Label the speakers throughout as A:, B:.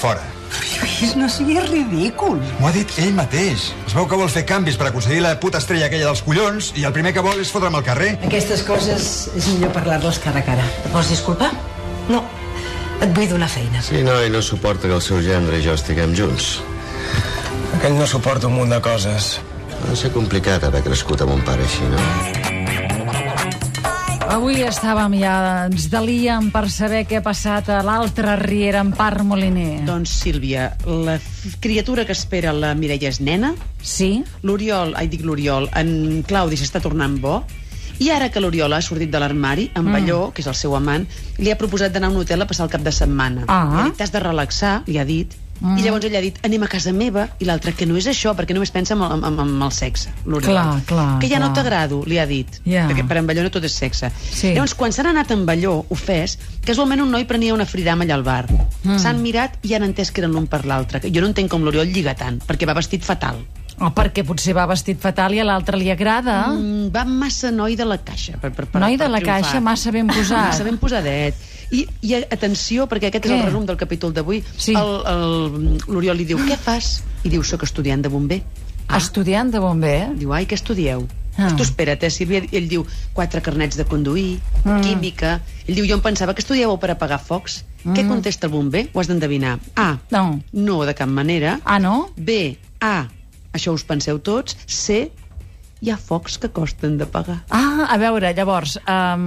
A: fora.
B: Lluís, no siguis ridícul.
A: M'ho ha dit ell mateix. Es veu que vol fer canvis per aconseguir la puta estrella aquella dels collons i el primer que vol és fotre'm al carrer.
B: Aquestes coses és millor parlar-les cara a cara. Vols disculpar? No. Et vull donar feina.
C: Sí, no, i no suporta que el seu gendre i jo estiguem junts.
D: Aquell no suporta un munt de coses.
C: Ha de ser complicat haver crescut amb un pare així, no?
E: Avui estàvem ja, ens delíem per saber què ha passat a l'altra riera en Parc Moliner.
F: Doncs, Sílvia, la criatura que espera la Mireia és nena.
E: Sí?
F: L'Oriol, en Claudi s'està tornant bo. I ara que l'Oriol ha sortit de l'armari, en Balló, que és el seu amant, li ha proposat d'anar a un hotel a passar el cap de setmana. Li ha dit, t'has de relaxar, li ha dit. I llavors ell ha dit, anem a casa meva, i l'altre, que no és això, perquè només pensa en el sexe, l'Oriol. Que ja no t'agrado, li ha dit, perquè per en Balló no tot és sexe. Llavors, quan s'han anat en Balló, ofès, casualment un noi prenia una fridama allà al bar. S'han mirat i han entès que eren l'un per l'altre. Jo no entenc com l'Oriol lliga tant, perquè va vestit fatal.
E: Perquè potser va vestit fatal i a l'altre li agrada.
F: Va massa noi de la caixa per
E: noi de la caixa, massa ben posat.
F: Massa ben posadet. I atenció, perquè aquest és el resum del capítol d'avui. L'Oriol li diu, què fas? I diu, soc estudiant de bomber.
E: Estudiant de bomber?
F: Diu, ai, què estudieu? Tu espera't, Sílvia. Ell diu, 4 carnets de conduir, química. Ell diu, jo em pensava que estudiàveu per apagar focs. Què contesta el bomber? Ho has d'endevinar. A, no, de cap manera.
E: A, no?
F: B, A, això us penseu tots. C, hi ha focs que costen d'apagar.
E: A veure, llavors,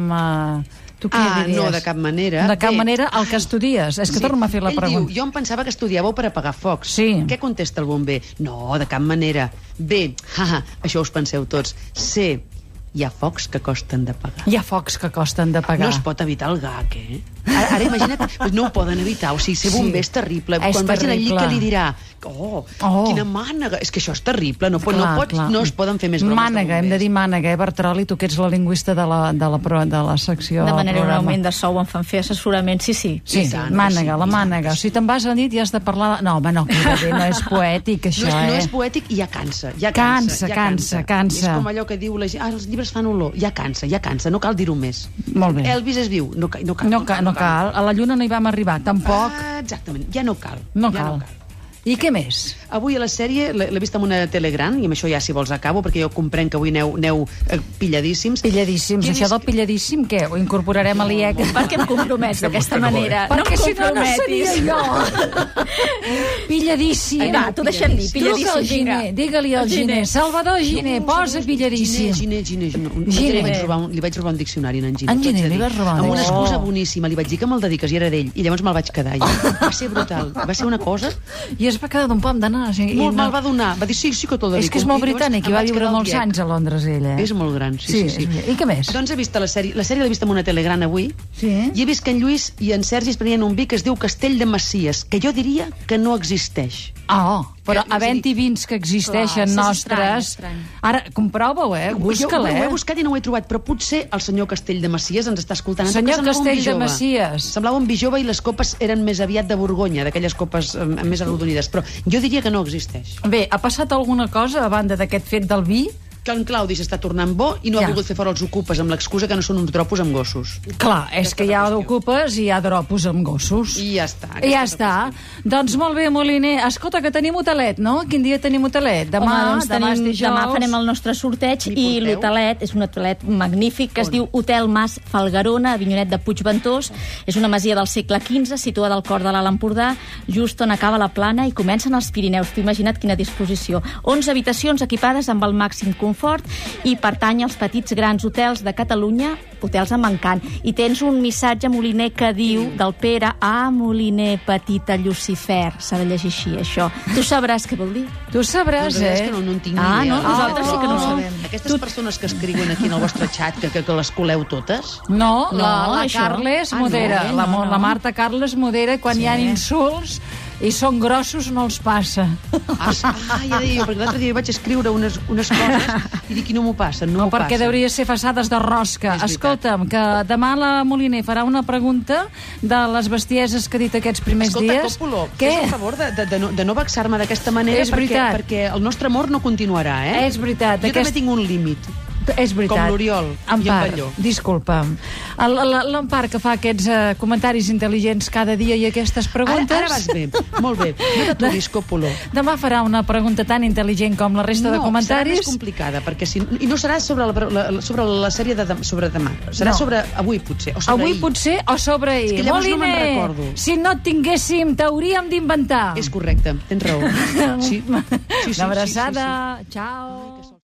E: tu què diries?
F: No, de cap manera.
E: De cap manera el que estudies. És que torna'm a fer la pregunta.
F: Ell diu, jo em pensava que estudiàveu per apagar focs.
E: Sí.
F: Què contesta el bomber? No, de cap manera. B, això us penseu tots. C, hi ha focs que costen d'apagar.
E: Hi ha focs que costen d'apagar.
F: No es pot evitar el gag, Ara imagina't, no ho poden evitar. O sigui, ser bomber és terrible. Quan vagin allí, què li dirà? Quina mànega. És que això és terrible. No es poden fer més bromes
E: mànega, hem de dir mànega, Bertroli, tu que ets la lingüista de la secció.
G: Demanaré un augment de sou, em fan fer assessorament, sí.
E: Sí, mànega, la mànega. Si te'n vas a la nit i has de parlar... No, home, no, no és poètic, això,
F: No és poètic i ja cansa.
E: Cansa.
F: És com allò que diu la gent, els llibres fan olor. Ja cansa, no cal dir-ho més.
E: Molt bé.
F: Elvis és viu, no cal.
E: A la Lluna no hi vam arribar, tampoc.
F: Exactament, ja no cal.
E: No cal. I què més?
F: Avui a la sèrie l'he vist amb una tele gran, i amb això ja, si vols, acabo, perquè jo comprenc que avui aneu pilladíssims.
E: Pilladíssims. Això del pilladíssim, què? Ho incorporarem a l'IEC?
G: Per què em compromets d'aquesta manera?
E: Perquè si no, no seria jo. Pilladíssim.
G: Va, t'ho deixem dir, pilladíssim.
E: Digue-li al Giner. Salvador Giner, posa pilladíssim.
F: Giner. Li vaig robar un diccionari a en Giner.
E: En Giner li vas robar?
F: Amb una excusa boníssima. Li vaig dir que me'l dediques i era d'ell. I llavors me'l vaig quedar. Va ser brutal. Va ser una cosa...
E: I es va quedar d'un pam d'anar.
F: Molt me'l va donar. Va dir, sí que te'l dedico.
E: És que és molt britànic i va viure molts anys a Londres, ella.
F: És molt gran, sí.
E: I què més?
F: Doncs he vist la sèrie l'he vist amb una tele gran avui, i he vist que en Lluís i en Sergi es prenien un vi que es diu Castell de Macies, que jo diria que no existeix.
E: Però havent-hi vins que existeixen nostres... Ara, comprova-ho, busca-la.
F: Ho he buscat i no ho he trobat, però potser el senyor Castell de Macies ens està escoltant.
E: Senyor Castell de Macies.
F: Semblava un vi jove i les copes eren més aviat de Borgonya, d'aquelles copes més arrodonides, però jo diria que no existeix.
E: Bé, ha passat alguna cosa a banda d'aquest fet del vi?
F: Que en Claudi s'està tornant bo i no ha volgut fer fora els ocupes amb l'excusa que no són uns dropos amb gossos.
E: Clar, és que hi ha ocupes i hi ha dropos amb gossos.
F: I ja està.
E: Ja està. Doncs molt bé, Moliner. Escolta, que tenim hotelet, no? Quin dia tenim hotelet? Demà
G: farem el nostre sorteig i l'hotelet és un hotelet magnífic que es diu Hotel Mas Falgarona, a Avinyonet de Puigventós. És una masia del segle XV, situada al cor de l'Alt Empordà, just on acaba la Plana i comencen els Pirineus. T'ho imagina't quina disposició. 11 habitacions equipades amb el màxim confort i pertany als petits grans hotels de Catalunya, hotels amb encant. I tens un missatge, Moliner, que diu del Pere a Moliner, petita Llucifer. S'ha de llegir així, això. Tu sabràs què vol dir?
E: Tu sabràs,
F: És que no en tinc ni idea.
G: No? Nosaltres sí que no ho sabem.
F: Aquestes persones que escriuen aquí en el vostre xat, que les coleu totes?
E: No, la Carles modera. La Marta Carles modera quan hi ha insults i són grossos, no els passa.
F: Ja deia jo, perquè l'altre dia vaig escriure unes coses i dic, no m'ho passa, no m'ho passa.
E: Perquè hauria de ser façades de rosca. Escolta'm, que demà la Moliner farà una pregunta de les bestieses que ha dit aquests primers dies.
F: Escolta, Còpolo, fes el favor de no vexar-me d'aquesta manera, perquè el nostre amor no continuarà,
E: És veritat.
F: Jo també tinc un límit.
E: És veritat.
F: Com l'Oriol i en Balló.
E: Disculpa. L'Empar, que fa aquests comentaris intel·ligents cada dia i aquestes preguntes...
F: Ara vas bé, molt bé. No t'aturis, Còpolo.
E: Demà farà una pregunta tan intel·ligent com la resta de comentaris.
F: No, serà més complicada, perquè i no serà sobre la sèrie sobre demà. Serà sobre avui, potser, o sobre
E: avui, potser, o sobre ahir.
F: És que llavors no me'n recordo.
E: Si no et tinguéssim, t'hauríem d'inventar.
F: És correcte, tens raó. Sí.
E: Una abraçada. Ciao.